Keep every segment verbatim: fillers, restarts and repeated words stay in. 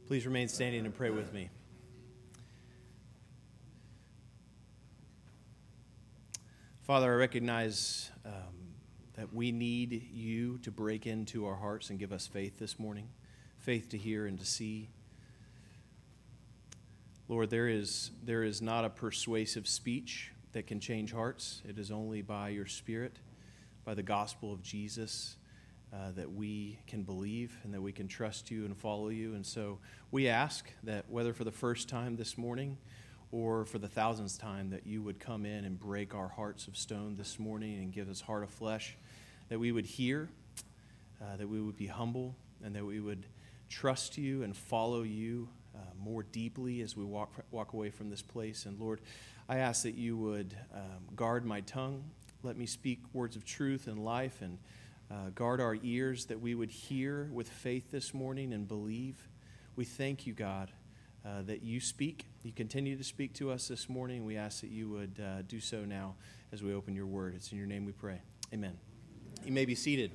Please remain standing and pray with me. Father, I recognize um, that we need you to break into our hearts and give us faith this morning, faith to hear and to see. Lord, there is, there is not a persuasive speech that can change hearts. It is only by your Spirit, by the gospel of Jesus, uh, that we can believe and that we can trust you and follow you. And so we ask that whether for the first time this morning or for the thousandth time, that you would come in and break our hearts of stone this morning and give us heart of flesh, that we would hear, uh, that we would be humble, and that we would trust you and follow you uh, more deeply as we walk walk away from this place. And Lord, I ask that you would um, guard my tongue, let me speak words of truth and life, and uh, guard our ears that we would hear with faith this morning and believe. We thank you, God, Uh, that you speak, you continue to speak to us this morning. We ask that you would uh, do so now as we open your word. It's in your name we pray. Amen. You may be seated.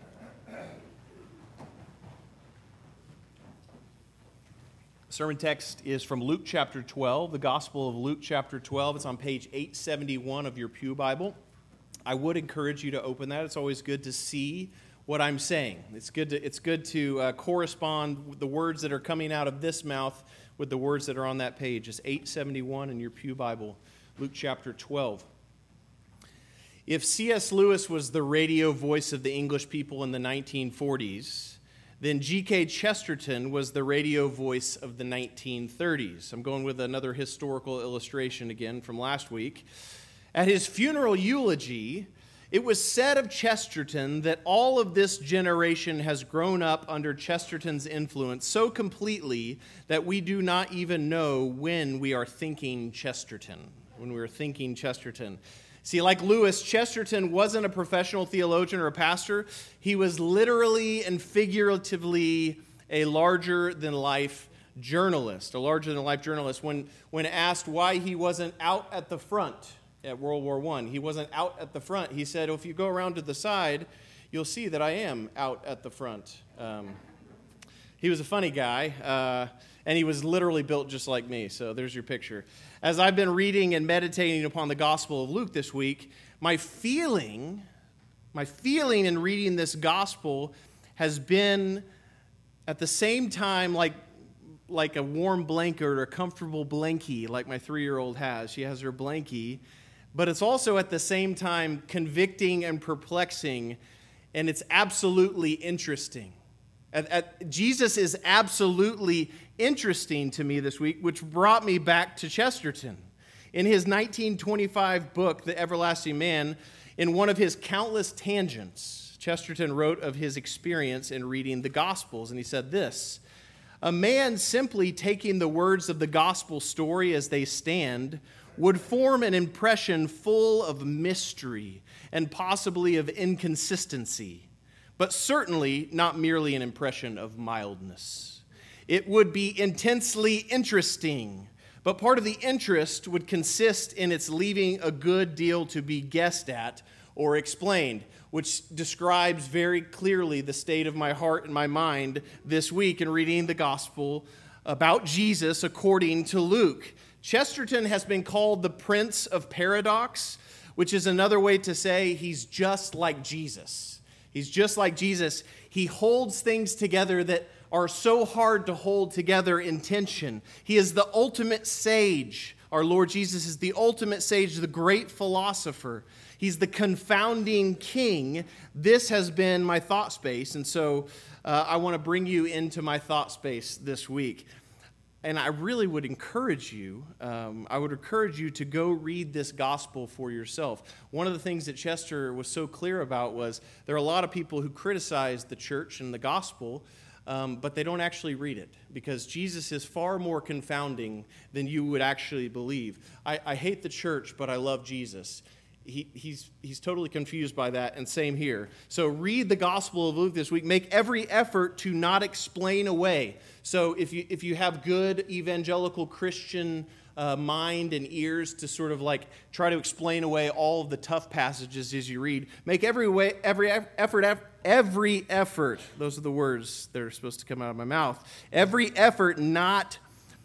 Sermon text is from Luke chapter twelve, the Gospel of Luke chapter twelve. It's on page eight seventy-one of your Pew Bible. I would encourage you to open that. It's always good to see what I'm saying. It's good to, it's good to uh, correspond with the words that are coming out of this mouth with the words that are on that page. It's eight seventy-one in your Pew Bible, Luke chapter twelve. If C S Lewis was the radio voice of the English people in the nineteen forties, then G K Chesterton was the radio voice of the nineteen thirties. I'm going with another historical illustration again from last week. At his funeral eulogy, it was said of Chesterton that all of this generation has grown up under Chesterton's influence so completely that we do not even know when we are thinking Chesterton, when we are thinking Chesterton. See, like Lewis, Chesterton wasn't a professional theologian or a pastor. He was literally and figuratively a larger-than-life journalist, a larger-than-life journalist. When, when asked why he wasn't out at the front at World War One, he wasn't out at the front. He said, "If you go around to the side, you'll see that I am out at the front." Um, he was a funny guy, uh, and he was literally built just like me, so there's your picture. As I've been reading and meditating upon the Gospel of Luke this week, my feeling, my feeling in reading this Gospel has been at the same time like like a warm blanket or a comfortable blankie like my three-year-old has. She has her blankie. But it's also at the same time convicting and perplexing, and it's absolutely interesting. At, at, Jesus is absolutely interesting to me this week, which brought me back to Chesterton. In his nineteen twenty-five book, The Everlasting Man, in one of his countless tangents, Chesterton wrote of his experience in reading the Gospels, and he said this: "A man simply taking the words of the Gospel story as they stand would form an impression full of mystery and possibly of inconsistency, but certainly not merely an impression of mildness. It would be intensely interesting, but part of the interest would consist in its leaving a good deal to be guessed at or explained," which describes very clearly the state of my heart and my mind this week in reading the gospel about Jesus according to Luke. Chesterton has been called the Prince of Paradox, which is another way to say he's just like Jesus. He's just like Jesus. He holds things together that are so hard to hold together in tension. He is the ultimate sage. Our Lord Jesus is the ultimate sage, the great philosopher. He's the confounding king. This has been my thought space, and so uh, I want to bring you into my thought space this week. And I really would encourage you, um, I would encourage you to go read this gospel for yourself. One of the things that Chester was so clear about was there are a lot of people who criticize the church and the gospel, um, but they don't actually read it because Jesus is far more confounding than you would actually believe. I, I hate the church, but I love Jesus. He, he's, he's totally confused by that, and same here. So read the Gospel of Luke this week. Make every effort to not explain away. So if you if you have good evangelical Christian uh, mind and ears to sort of like try to explain away all of the tough passages as you read. Make every way, every effort, every effort, those are the words that are supposed to come out of my mouth, every effort not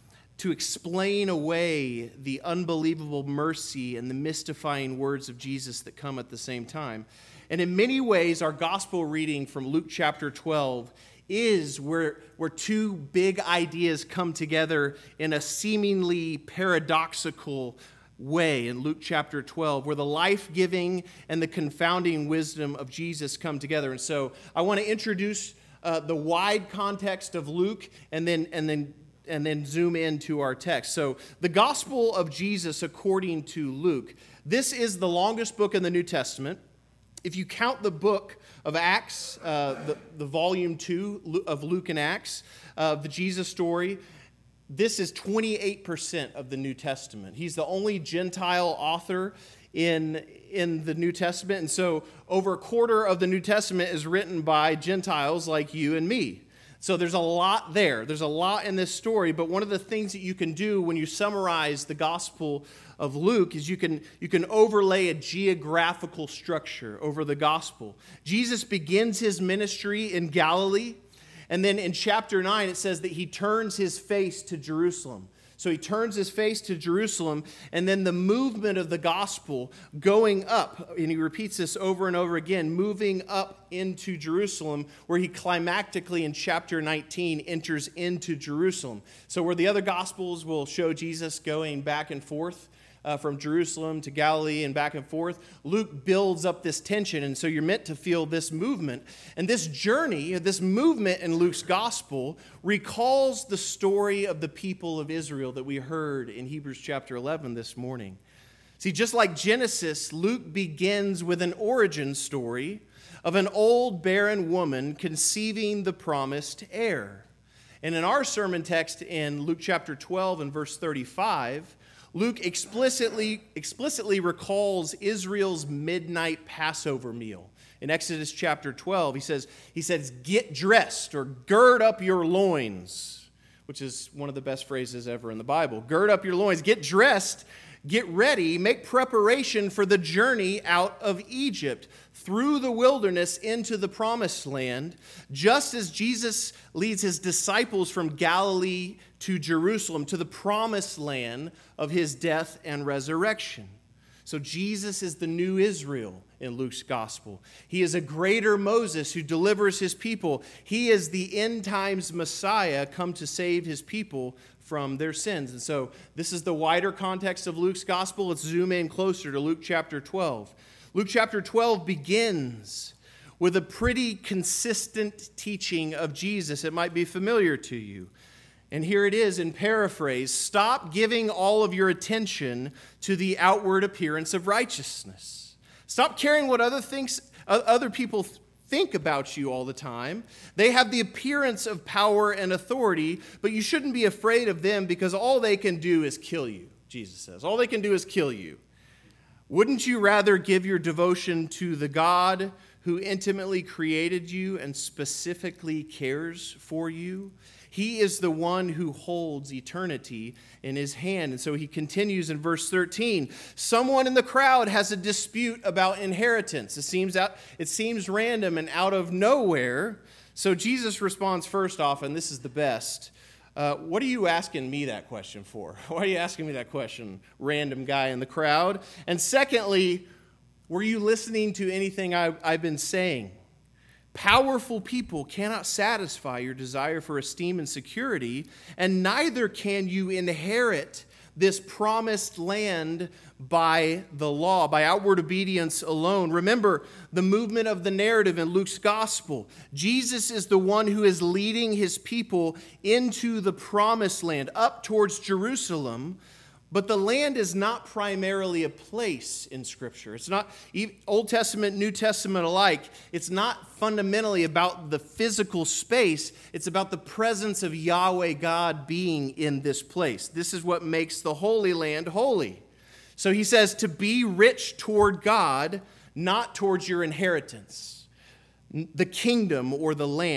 to explain away the unbelievable mercy and the mystifying words of Jesus that come at the same time. And in many ways, our gospel reading from Luke chapter twelve is where, where two big ideas come together in a seemingly paradoxical way in Luke chapter twelve, where the life-giving and the confounding wisdom of Jesus come together. And so I want to introduce uh, the wide context of Luke and then and then and then zoom into our text. So the gospel of Jesus according to Luke. This is the longest book in the New Testament. If you count the book of Acts, uh, the, the volume two of Luke and Acts, uh, the Jesus story, this is twenty-eight percent of the New Testament. He's the only Gentile author in, in the New Testament. And so over a quarter of the New Testament is written by Gentiles like you and me. So there's a lot there. There's a lot in this story, but one of the things that you can do when you summarize the Gospel of Luke is you can, you can overlay a geographical structure over the Gospel. Jesus begins his ministry in Galilee, and then in chapter nine it says that he turns his face to Jerusalem. So he turns his face to Jerusalem, and then the movement of the gospel going up, and he repeats this over and over again, moving up into Jerusalem, where he climactically in chapter nineteen enters into Jerusalem. So where the other gospels will show Jesus going back and forth uh, from Jerusalem to Galilee and back and forth, Luke builds up this tension, and so you're meant to feel this movement. And this journey, this movement in Luke's gospel recalls the story of the people of Israel that we heard in Hebrews chapter eleven this morning. See, just like Genesis, Luke begins with an origin story of an old barren woman conceiving the promised heir. And in our sermon text in Luke chapter twelve and verse thirty-five, Luke explicitly, explicitly recalls Israel's midnight Passover meal. In Exodus chapter twelve, he says, he says, get dressed or gird up your loins, which is one of the best phrases ever in the Bible. Gird up your loins, get dressed, get ready, make preparation for the journey out of Egypt through the wilderness into the promised land, just as Jesus leads his disciples from Galilee to Jerusalem, to the promised land of his death and resurrection. So Jesus is the new Israel in Luke's gospel. He is a greater Moses who delivers his people. He is the end times Messiah come to save his people from their sins. And so this is the wider context of Luke's gospel. Let's zoom in closer to Luke chapter twelve. Luke chapter twelve begins with a pretty consistent teaching of Jesus. It might be familiar to you. And here it is in paraphrase: stop giving all of your attention to the outward appearance of righteousness. Stop caring what other things, other people think about you all the time. They have the appearance of power and authority, but you shouldn't be afraid of them because all they can do is kill you, Jesus says. All they can do is kill you. Wouldn't you rather give your devotion to the God who intimately created you and specifically cares for you? He is the one who holds eternity in his hand. And so he continues in verse thirteen. Someone in the crowd has a dispute about inheritance. It seems out, it seems random and out of nowhere. So Jesus responds first off, and this is the best. Uh, what are you asking me that question for? Why are you asking me that question, random guy in the crowd? And secondly, were you listening to anything I, I've been saying? Powerful people cannot satisfy your desire for esteem and security, and neither can you inherit this promised land by the law, by outward obedience alone. Remember the movement of the narrative in Luke's gospel. Jesus is the one who is leading his people into the promised land, up towards Jerusalem. But the land is not primarily a place in Scripture. It's not, Old Testament, New Testament alike, it's not fundamentally about the physical space. It's about the presence of Yahweh God being in this place. This is what makes the Holy Land holy. So he says to be rich toward God, not towards your inheritance, the kingdom or the land.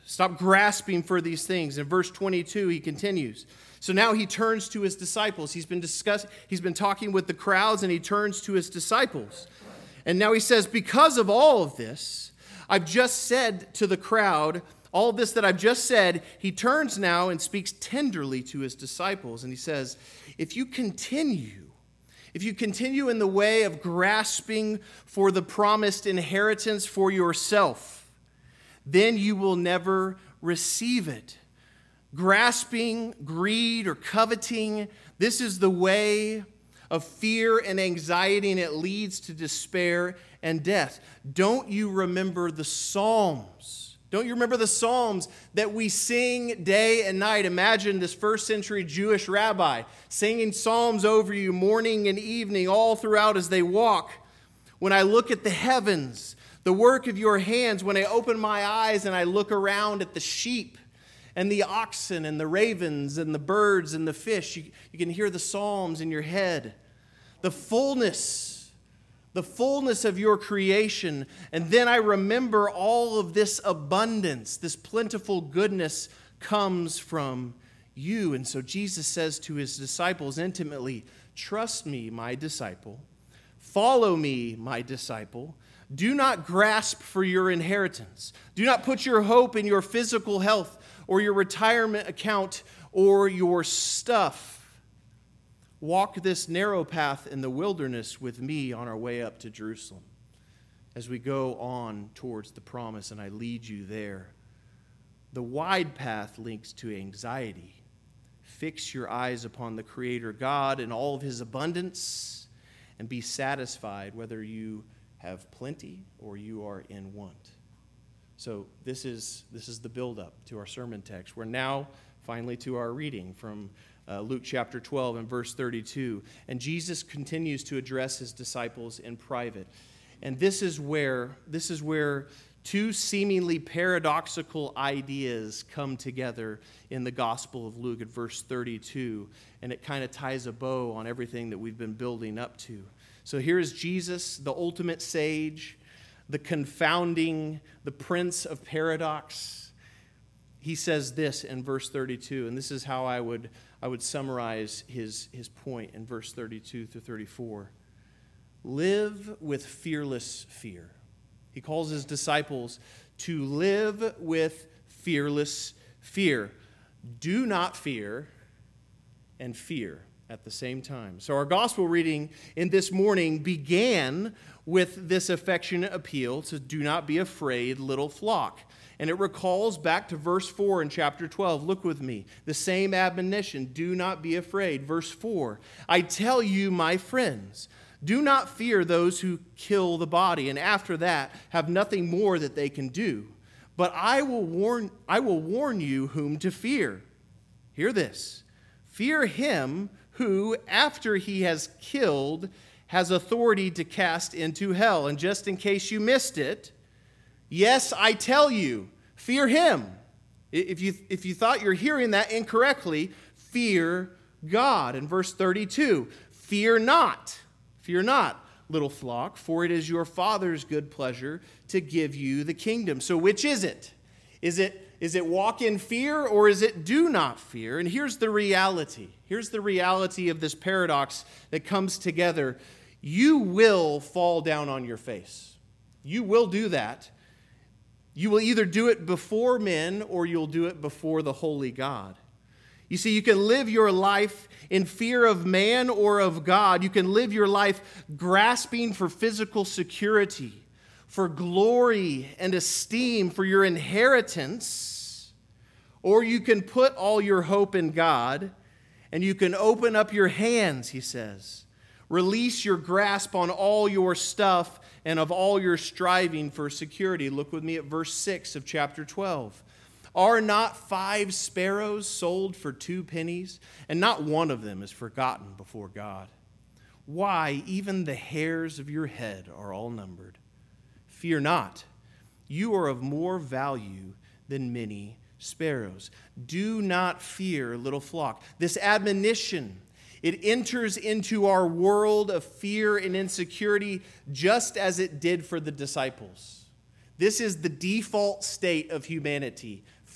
Stop grasping for these things. In verse twenty-two, he continues. So now he turns to his disciples. He's been discuss- he's been talking with the crowds, and he turns to his disciples. And now he says, because of all of this, I've just said to the crowd, all this that I've just said, he turns now and speaks tenderly to his disciples. And he says, if you continue, if you continue in the way of grasping for the promised inheritance for yourself, then you will never receive it. Grasping, greed, or coveting, this is the way of fear and anxiety, and it leads to despair and death. Don't you remember the Psalms? Don't you remember the Psalms that we sing day and night? Imagine this first century Jewish rabbi singing Psalms over you morning and evening all throughout as they walk. When I look at the heavens, the work of your hands, when I open my eyes and I look around at the sheep and the oxen and the ravens and the birds and the fish, you, you can hear the Psalms in your head. The fullness, the fullness of your creation. And then I remember all of this abundance, this plentiful goodness comes from you. And so Jesus says to his disciples intimately, trust me, my disciple. Follow me, my disciple. Do not grasp for your inheritance. Do not put your hope in your physical health or your retirement account or your stuff. Walk this narrow path in the wilderness with me on our way up to Jerusalem as we go on towards the promise, and I lead you there. The wide path links to anxiety. Fix your eyes upon the Creator God and all of his abundance, and be satisfied whether you have plenty or you are in want. So this is this is the build-up to our sermon text. We're now finally to our reading from uh, Luke chapter twelve and verse thirty-two. And Jesus continues to address his disciples in private. And this is where this is where two seemingly paradoxical ideas come together in the Gospel of Luke at verse thirty-two, and it kind of ties a bow on everything that we've been building up to. So here's Jesus, the ultimate sage, the confounding, the prince of paradox. He says this in verse thirty-two, and this is how I would, I would summarize his, his point in verse thirty-two through thirty-four. Live with fearless fear. He calls his disciples to live with fearless fear. Do not fear and fear at the same time. So our gospel reading in this morning began with this affectionate appeal to do not be afraid, little flock. And it recalls back to verse four in chapter twelve. Look with me. The same admonition, do not be afraid. Verse four, I tell you, my friends, do not fear those who kill the body, and after that have nothing more that they can do. But I will warn, I will warn you whom to fear. Hear this. Fear him who, after he has killed, has authority to cast into hell. And just in case you missed it, yes, I tell you, fear him. If you, if you thought you're hearing that incorrectly, fear God. In verse thirty-two, fear not. Fear not, little flock, for it is your Father's good pleasure to give you the kingdom. So which is it? Is it, is it walk in fear, or is it do not fear? And here's the reality. Here's the reality of this paradox that comes together. You will fall down on your face. You will do that. You will either do it before men or you'll do it before the holy God. You see, you can live your life in fear of man or of God. You can live your life grasping for physical security, for glory and esteem, for your inheritance. Or you can put all your hope in God, and you can open up your hands, he says. Release your grasp on all your stuff and of all your striving for security. Look with me at verse six of chapter twelve. Are not five sparrows sold for two pennies, and not one of them is forgotten before God? Why, even the hairs of your head are all numbered. Fear not, you are of more value than many sparrows. Do not fear, little flock. This admonition, it enters into our world of fear and insecurity just as it did for the disciples. This is the default state of humanity.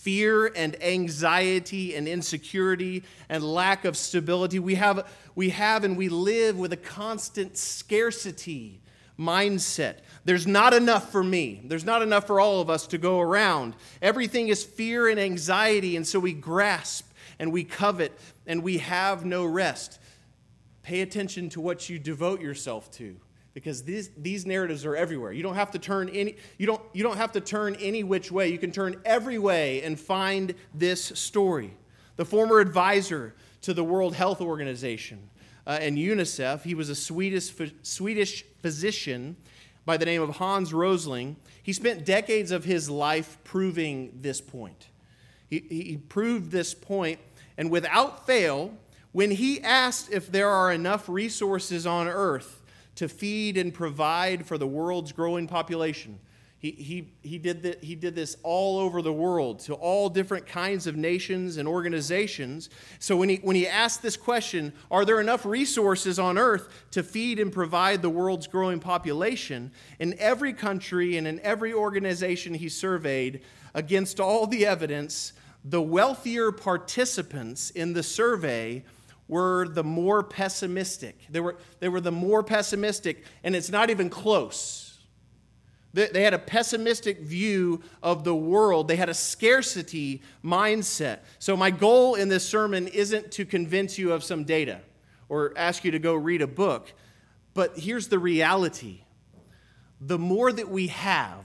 fear and anxiety and insecurity and lack of stability. We have, we have and we live with a constant scarcity mindset. There's not enough for me. There's not enough for all of us to go around. Everything is fear and anxiety, and so we grasp and we covet and we have no rest. Pay attention to what you devote yourself to, because these, these narratives are everywhere. You don't have to turn any you don't you don't have to turn any which way. You can turn every way and find this story. The former advisor to the World Health Organization uh, and UNICEF, he was a Swedish Swedish physician by the name of Hans Rosling. He spent decades of his life proving this point. He, he proved this point, and without fail, when he asked if there are enough resources on earth to feed and provide for the world's growing population. He, he, he, did the, he did this all over the world to all different kinds of nations and organizations. So when he, when he asked this question, are there enough resources on earth to feed and provide the world's growing population? In every country and in every organization he surveyed, against all the evidence, the wealthier participants in the survey were the more pessimistic. They were, they were the more pessimistic, and it's not even close. They, they had a pessimistic view of the world. They had a scarcity mindset. So my goal in this sermon isn't to convince you of some data or ask you to go read a book, but here's the reality. The more that we have,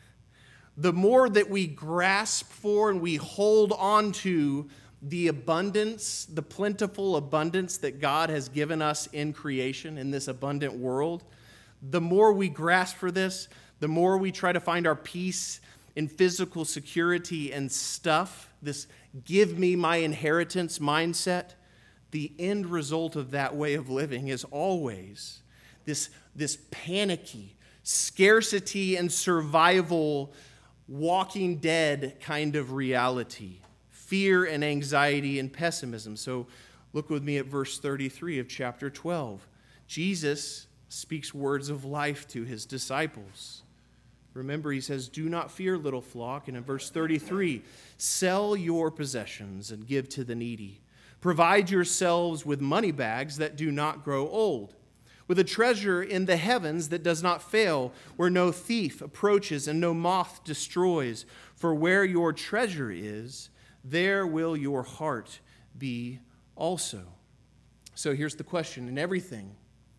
the more that we grasp for and we hold on to the abundance, the plentiful abundance that God has given us in creation, in this abundant world, the more we grasp for this, the more we try to find our peace in physical security and stuff, this give me my inheritance mindset, the end result of that way of living is always this, this panicky, scarcity and survival, Walking Dead kind of reality. Fear and anxiety and pessimism. So look with me at verse thirty-three of chapter twelve. Jesus speaks words of life to his disciples. Remember, he says, do not fear, little flock. And in verse thirty-three, sell your possessions and give to the needy. Provide yourselves with money bags that do not grow old, with a treasure in the heavens that does not fail, where no thief approaches and no moth destroys. For where your treasure is, there will your heart be also. So here's the question. In everything,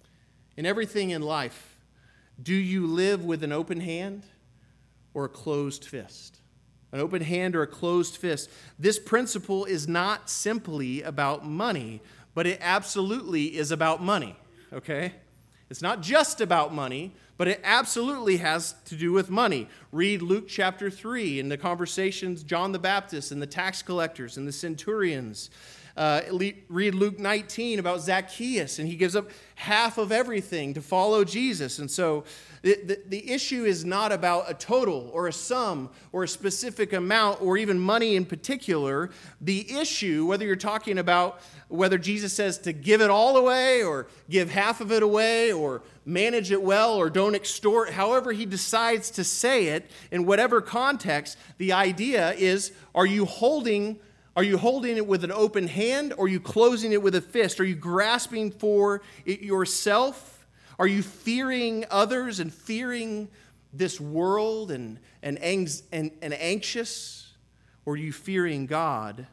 in everything in life, do you live with an open hand or a closed fist? An open hand or a closed fist. This principle is not simply about money, but it absolutely is about money, okay? It's not just about money, but it absolutely has to do with money. Read Luke chapter three and the conversations, John the Baptist and the tax collectors and the centurions. Uh, read Luke nineteen about Zacchaeus, and he gives up half of everything to follow Jesus. And so the, the, the issue is not about a total or a sum or a specific amount or even money in particular. The issue, whether you're talking about whether Jesus says to give it all away or give half of it away or manage it well or don't extort, however he decides to say it, in whatever context, the idea is, are you holding Are you holding it with an open hand, or are you closing it with a fist? Are you grasping for it yourself? Are you fearing others and fearing this world and, and, ang- and, and anxious? Or are you fearing God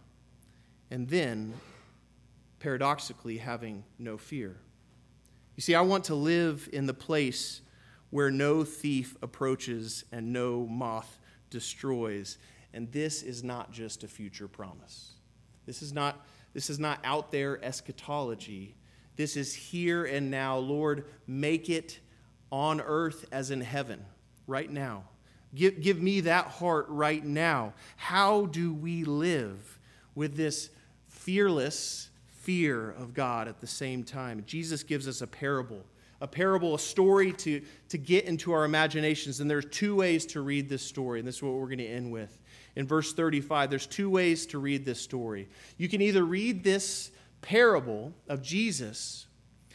and then, paradoxically, having no fear? You see, I want to live in the place where no thief approaches and no moth destroys. And this is not just a future promise. This is not, this is not out there eschatology. This is here and now. Lord, make it on earth as in heaven, right now. Give, give me that heart right now. How do we live with this fearless fear of God at the same time? Jesus gives us a parable. A parable, a story to, to get into our imaginations. And there's two ways to read this story, and this is what we're going to end with. In verse thirty-five, there's two ways to read this story. You can either read this parable of Jesus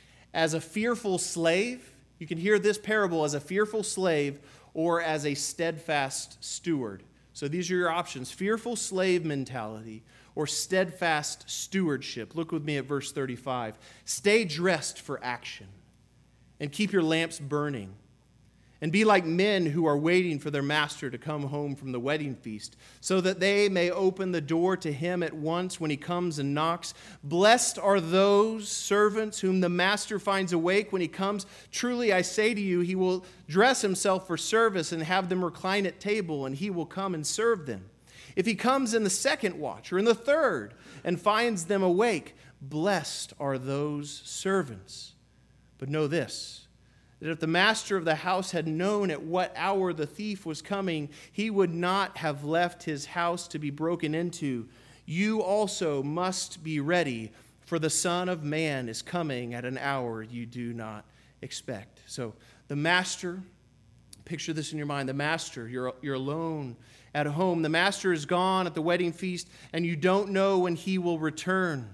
as a fearful slave. You can hear this parable as a fearful slave or as a steadfast steward. So these are your options: fearful slave mentality or steadfast stewardship. Look with me at verse thirty-five. Stay dressed for action and keep your lamps burning. And be like men who are waiting for their master to come home from the wedding feast, so that they may open the door to him at once when he comes and knocks. Blessed are those servants whom the master finds awake when he comes. Truly, I say to you, he will dress himself for service and have them recline at table, and he will come and serve them. If he comes in the second watch or in the third and finds them awake, blessed are those servants. But know this, that if the master of the house had known at what hour the thief was coming, he would not have left his house to be broken into. You also must be ready, for the Son of Man is coming at an hour you do not expect. So the master, picture this in your mind, the master, you're, you're alone at home. The master is gone at the wedding feast, and you don't know when he will return.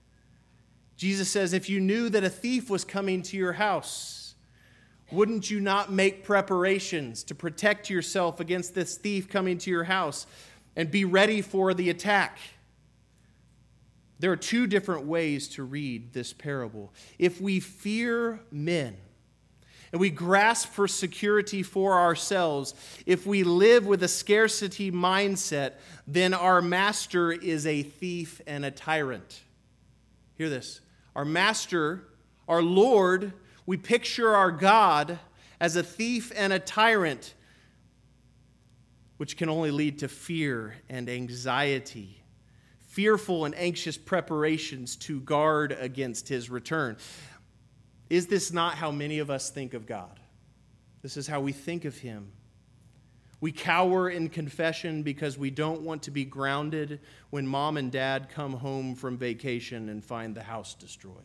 Jesus says, if you knew that a thief was coming to your house, wouldn't you not make preparations to protect yourself against this thief coming to your house and be ready for the attack? There are two different ways to read this parable. If we fear men and we grasp for security for ourselves, if we live with a scarcity mindset, then our master is a thief and a tyrant. Hear this. Our master, our Lord, we picture our God as a thief and a tyrant, which can only lead to fear and anxiety, fearful and anxious preparations to guard against his return. Is this not how many of us think of God? This is how we think of him. We cower in confession because we don't want to be grounded when mom and dad come home from vacation and find the house destroyed.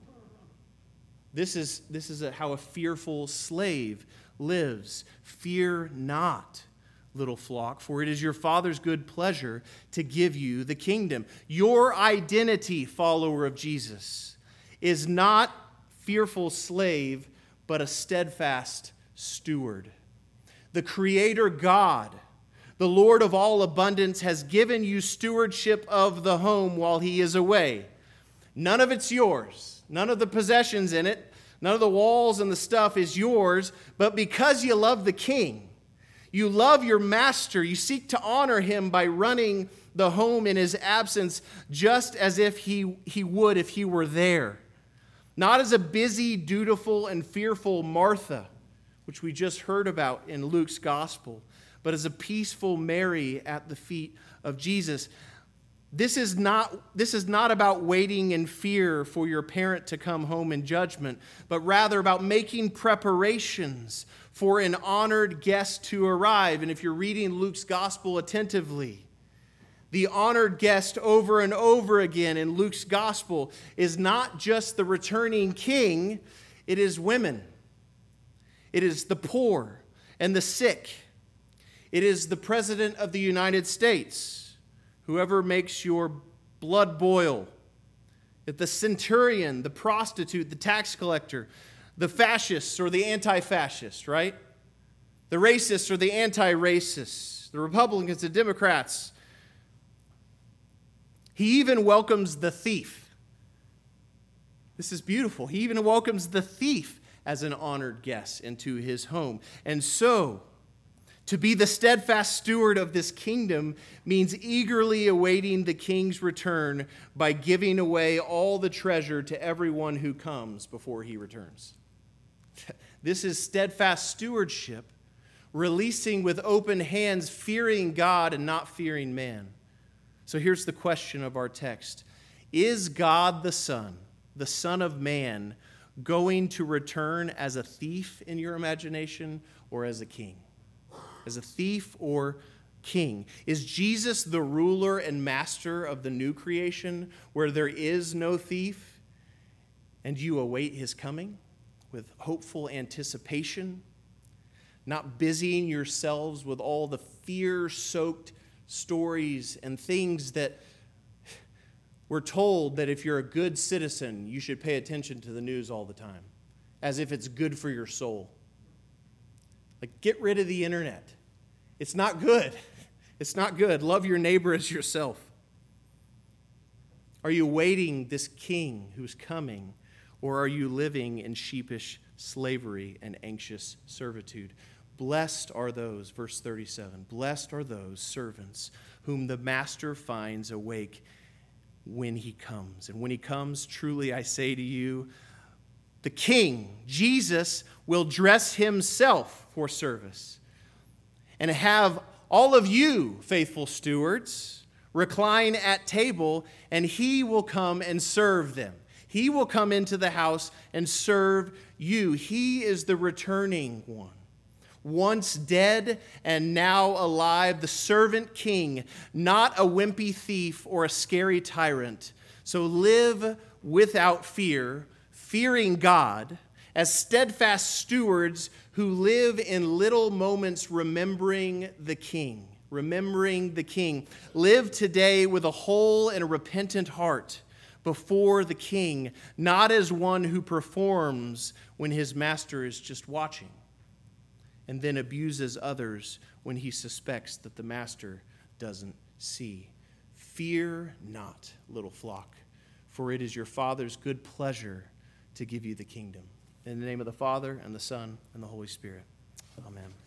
This is, this is a, how a fearful slave lives. Fear not, little flock, for it is your Father's good pleasure to give you the kingdom. Your identity, follower of Jesus, is not fearful slave, but a steadfast steward. The Creator God, the Lord of all abundance, has given you stewardship of the home while he is away. None of it's yours. None of the possessions in it, none of the walls and the stuff is yours, but because you love the King, you love your master, you seek to honor him by running the home in his absence just as if he, he would if he were there. Not as a busy, dutiful, and fearful Martha, which we just heard about in Luke's gospel, but as a peaceful Mary at the feet of Jesus. This is not, this is not about waiting in fear for your parent to come home in judgment, but rather about making preparations for an honored guest to arrive. And if you're reading Luke's gospel attentively, the honored guest over and over again in Luke's gospel is not just the returning king, it is women. It is the poor and the sick. It is the President of the United States. Whoever makes your blood boil, if the centurion, the prostitute, the tax collector, the fascists or the anti-fascists, right? The racists or the anti-racists, the Republicans, the Democrats. He even welcomes the thief. This is beautiful. He even welcomes the thief as an honored guest into his home. And so, to be the steadfast steward of this kingdom means eagerly awaiting the king's return by giving away all the treasure to everyone who comes before he returns. This is steadfast stewardship, releasing with open hands, fearing God and not fearing man. So here's the question of our text. Is God the Son, the Son of Man, going to return as a thief in your imagination or as a king? As a thief or king? Is Jesus the ruler and master of the new creation where there is no thief and you await his coming with hopeful anticipation, not busying yourselves with all the fear-soaked stories and things that we're told that if you're a good citizen, you should pay attention to the news all the time, as if it's good for your soul. Like, get rid of the internet. It's not good. It's not good. Love your neighbor as yourself. Are you awaiting this king who's coming, or are you living in sheepish slavery and anxious servitude? Blessed are those, verse thirty-seven, blessed are those servants whom the master finds awake when he comes. And when he comes, truly I say to you, the king, Jesus, will dress himself for service and have all of you, faithful stewards, recline at table, and he will come and serve them. He will come into the house and serve you. He is the returning one. Once dead and now alive, the servant king, not a wimpy thief or a scary tyrant. So live without fear, fearing God, as steadfast stewards who live in little moments remembering the king. Remembering the king. Live today with a whole and a repentant heart before the king, not as one who performs when his master is just watching, and then abuses others when he suspects that the master doesn't see. Fear not, little flock, for it is your Father's good pleasure to give you the kingdom. In the name of the Father, and the Son, and the Holy Spirit. Amen.